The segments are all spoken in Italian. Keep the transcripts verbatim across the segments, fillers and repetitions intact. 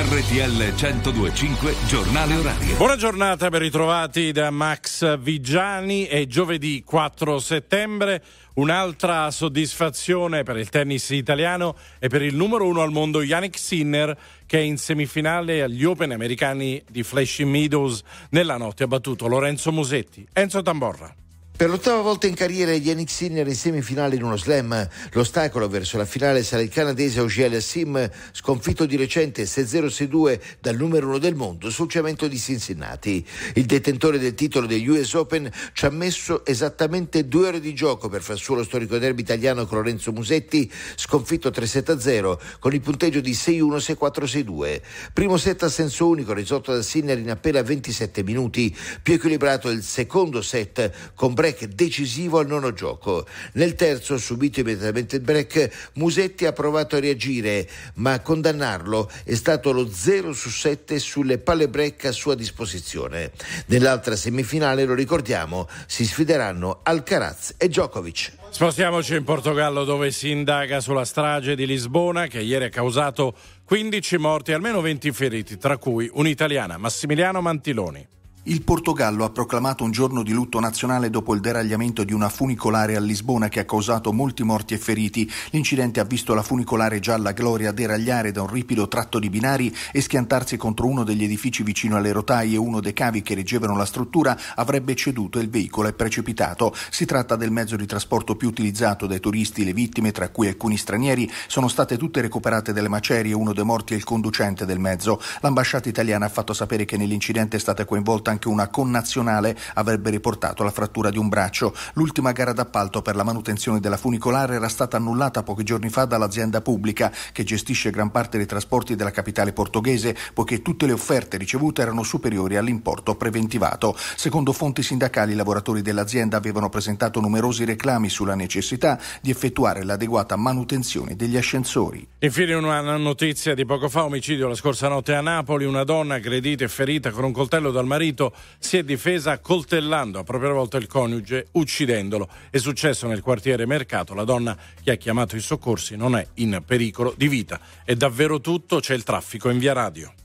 R T L centodue e cinque Giornale Orario. Buona giornata, ben ritrovati da Max Vigiani. È giovedì quattro settembre. Un'altra soddisfazione per il tennis italiano e per il numero uno al mondo Jannik Sinner, che è in semifinale agli Open americani di Flushing Meadows. Nella notte ha battuto Lorenzo Musetti. Enzo Tamborra. Per l'ottava volta in carriera Jannik Sinner in semifinale in uno slam. L'ostacolo verso la finale sarà il canadese Auger Aliassime, sconfitto di recente sei zero sei due dal numero uno del mondo sul cemento di Cincinnati. Il detentore del titolo degli U S Open ci ha messo esattamente due ore di gioco per far suo lo storico derby italiano con Lorenzo Musetti, sconfitto tre sette a zero con il punteggio di sei uno sei quattro sei due. Primo set a senso unico risolto da Sinner in appena ventisette minuti, più equilibrato il secondo set con break decisivo al nono gioco. Nel terzo, subito immediatamente il break, Musetti ha provato a reagire, ma a condannarlo è stato lo zero su sette sulle palle break a sua disposizione. Nell'altra semifinale, lo ricordiamo, si sfideranno Alcaraz e Djokovic. Spostiamoci in Portogallo, dove si indaga sulla strage di Lisbona, che ieri ha causato quindici morti e almeno venti feriti, tra cui un'italiana, Massimiliano Mantiloni. Il Portogallo ha proclamato un giorno di lutto nazionale dopo il deragliamento di una funicolare a Lisbona che ha causato molti morti e feriti. L'incidente ha visto la funicolare Gialla Gloria deragliare da un ripido tratto di binari e schiantarsi contro uno degli edifici vicino alle rotaie. Uno dei cavi che reggevano la struttura avrebbe ceduto e il veicolo è precipitato. Si tratta del mezzo di trasporto più utilizzato dai turisti. Le vittime, tra cui alcuni stranieri, sono state tutte recuperate dalle macerie. Uno dei morti è il conducente del mezzo. L'ambasciata italiana ha fatto sapere che nell'incidente è stata coinvolta anche una connazionale, avrebbe riportato la frattura di un braccio. L'ultima gara d'appalto per la manutenzione della funicolare era stata annullata pochi giorni fa dall'azienda pubblica che gestisce gran parte dei trasporti della capitale portoghese, poiché tutte le offerte ricevute erano superiori all'importo preventivato. Secondo fonti sindacali, i lavoratori dell'azienda avevano presentato numerosi reclami sulla necessità di effettuare l'adeguata manutenzione degli ascensori. Infine una notizia di poco fa: omicidio la scorsa notte a Napoli. Una donna aggredita e ferita con un coltello dal marito si è difesa coltellando a propria volta il coniuge, uccidendolo. È successo nel quartiere Mercato. La donna che ha chiamato i soccorsi non è in pericolo di vita. È davvero tutto, c'è il traffico in Via Radio.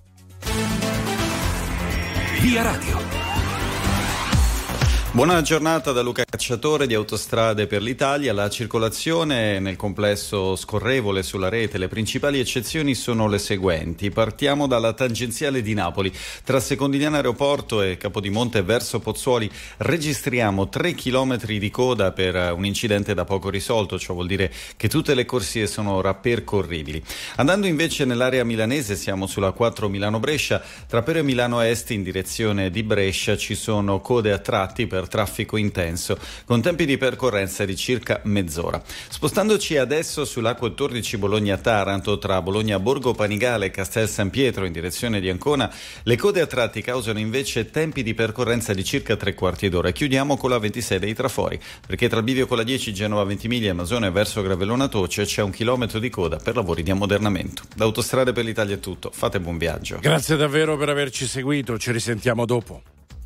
Via Radio. Buona giornata da Luca Cacciatore di Autostrade per l'Italia. La circolazione nel complesso scorrevole sulla rete. Le principali eccezioni sono le seguenti. Partiamo dalla tangenziale di Napoli. Tra Secondigliano Aeroporto e Capodimonte verso Pozzuoli registriamo tre chilometri di coda per un incidente da poco risolto. Ciò vuol dire che tutte le corsie sono ora percorribili. Andando invece nell'area milanese, siamo sulla quattro Milano-Brescia. Tra Pero e Milano Est in direzione di Brescia ci sono code a tratti per traffico intenso, con tempi di percorrenza di circa mezz'ora. Spostandoci adesso sull'A quattordici Bologna-Taranto, tra Bologna Borgo Panigale e Castel San Pietro in direzione di Ancona, le code a tratti causano invece tempi di percorrenza di circa tre quarti d'ora. Chiudiamo con la ventisei dei Trafori, perché tra il bivio con la dieci Genova Ventimiglia e Masone verso Gravellona Toce c'è un chilometro di coda per lavori di ammodernamento. Da Autostrade per l'Italia è tutto, fate buon viaggio. Grazie davvero per averci seguito, ci risentiamo dopo.